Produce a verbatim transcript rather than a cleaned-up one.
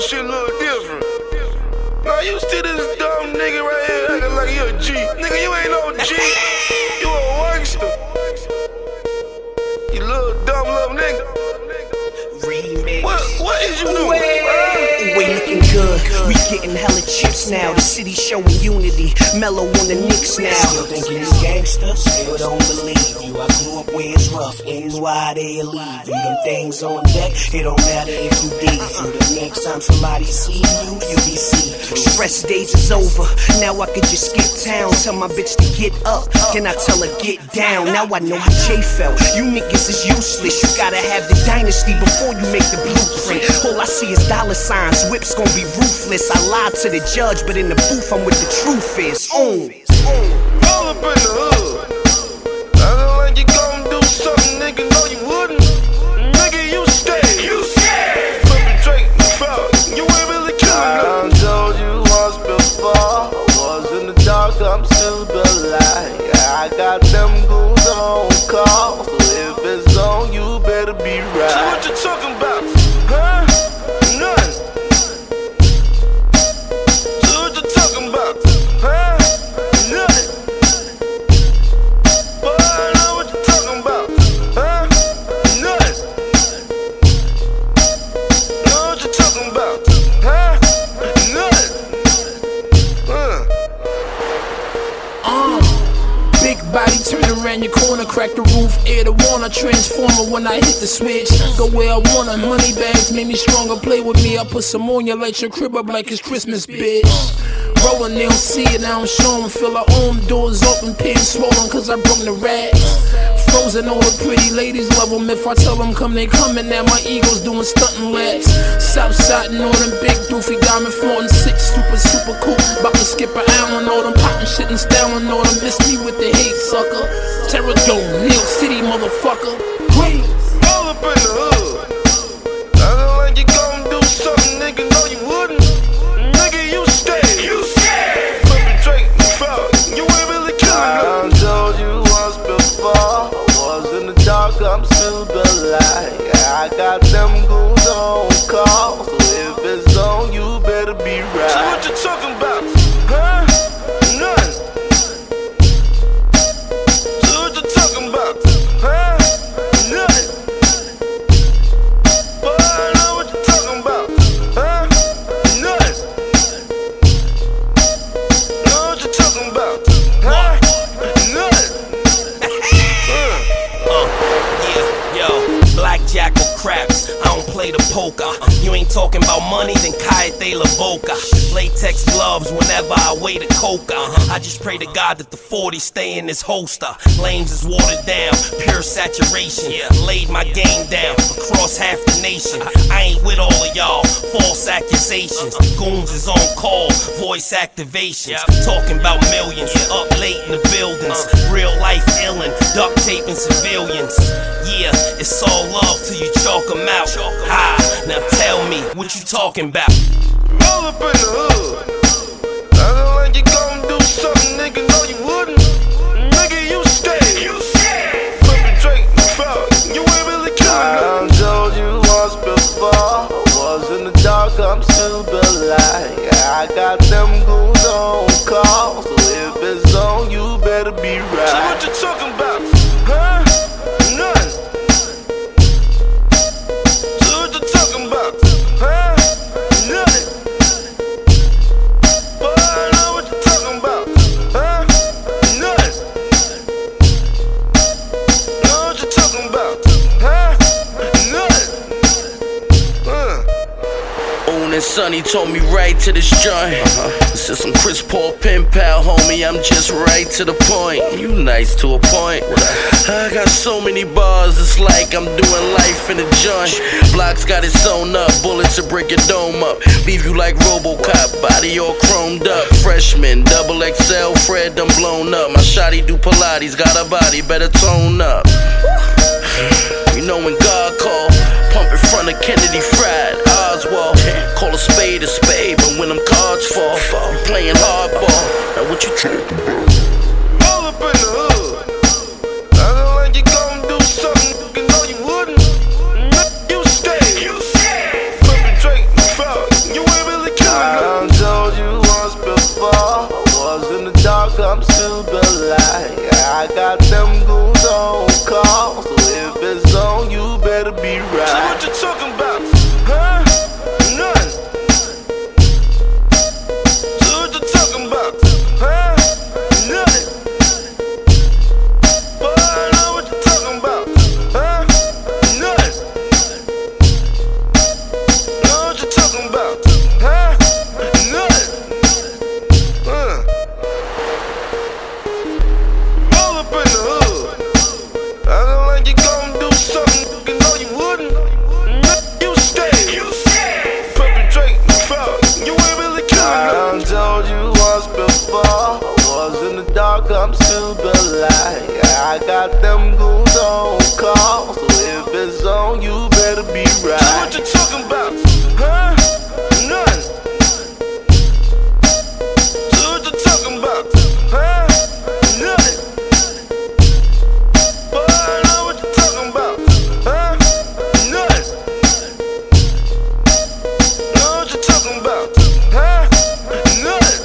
shit a little different. Now you see this dumb nigga right here acting like you a G. Nigga, you ain't no G. You a wankster. You little dumb little nigga. Remix. What, what is you doing? We looking good, we getting hella chips now. The city showing unity, mellow on the Knicks now. Still thinking you gangsta, still don't believe you. I grew up where it's rough, N Y they'll leave you. Them things on deck, it don't matter if you D. So the next time somebody see you, you be see. Stress days is over, now I could just skip town. Tell my bitch to get up, then I tell her get down. Now I know how Jay felt, you niggas is useless. You gotta have the dynasty before you make the blueprint. All I see is dollar signs, whips gon' be ruthless. I lied to the judge, but in the booth I'm with the truth is. Own. Roll up in the hood. Acting like you gon' do something, nigga, no you wouldn't. Nigga, you scared. You scared. Flippin' Drake, fuck, you ain't really killing nothing. I told you once before, I was in the dark, I'm still the light. I got them goons on call, so if it's on, you better be right. So what you talking about, huh? None. So what you talking about, huh? None. Boy, I know what you talking about, huh? None. Know what you talking about, huh? None. Huh? Uh, big body, turn around your corner, crack the roof, air the wanna transformer when I hit the switch. Go where I wanna, money bags made me stronger. Play with me, I put some on you, light your crib up like it's Christmas, bitch. Rolling, they don't see it, I don't show them. Feel our own doors open, pins swollen, cause I broke the racks. Frozen, all the pretty ladies love them. If I tell them come, they coming. Now my ego's doing stunting laps. Southsiding on them big doofy diamond flaunting six, stupid, super cool. About to skip an island, all them poppin' shit and styling, all them miss me with the hate, sucker. Terror Dome, New York City, motherfucker. Please. Roll up in the hood. Acting like you gon' do something, nigga, no you wouldn't. Nigga, you scared. You scared. Flippin' Drake, fuck, you ain't really killing nothing. I told you once before, I was in the dark, I'm still the light. I got them goons on call, so if it's on, you better be right. So what you talking about, huh? None. So what you talking about, huh? None. Boy, I know what you talking about, huh? None. Know what you talking about, huh? None. Uh, yeah, yo, blackjack or craps, I don't play the poker. You ain't talking about money, then Cayete La Boca. Latex gloves whenever I weigh the coca. I just pray to God that the forty stay in this holster. Lanes is watered down, pure saturation. Laid my game down across half the nation. I ain't with all of y'all, false accusations. Goons is on call, voice activations. Talking about millions, up late in the buildings. Real life illin', duct taping civilians. Yeah, it's all love till you chalk them out. Ah, now tell me, what you talking about? Roll up in the hood. Acting like you gon' do something, nigga, no you wouldn't. Nigga, you scared. You scared. Flippin' Drake, fuck, you ain't really killing nothing. I told you once before, I was in the dark, I'm still the light. I got them goons on call, so if it's on, you better be right. So what you talking about, huh? None. So what you talking about, huh? None. Boy, I know what you talking about, huh? None. Know what you talking about, huh? None. Huh. Owen and Sonny told me right to this joint. Uh-huh. This is some Chris Paul pen pal, homie. I'm just right to the point. You nice to a point. I got so many bars, it's like I'm doing life in a joint. Blocks got it sewn up, bullets to break your dome up. Leave you like Robocop, body all chromed up. Freshman, double X L, Fred done blown up. My shawty do Pilates, got a body, better tone up. You know when God call, pump in front of Kennedy Fried, Oswald. Call a spade a spade, but when them cards fall, you playing hardball. Now what you talking about? Roll up in the hood. Acting like you gon' do something, you know you wouldn't. You scared. You scared. Flippin' Drake, fuck, you got them goons on call, so if it's on, you better be right. So what you talking about? Huh? None. So what you talking about? Huh? Nothing. Boy, I know what you talking about. Huh? Nothing. Know what you talking about? Huh? Nothing. Uh. Roll up in the hood. Acting like you gon' do something you know you wouldn't. You scared. You scared. Perpetrate the fraud. You ain't really killing nothing. I done told you once before. Was in the dark, comes to the light. I got them goons on call, so if it's on, you better be right. So what you talking about?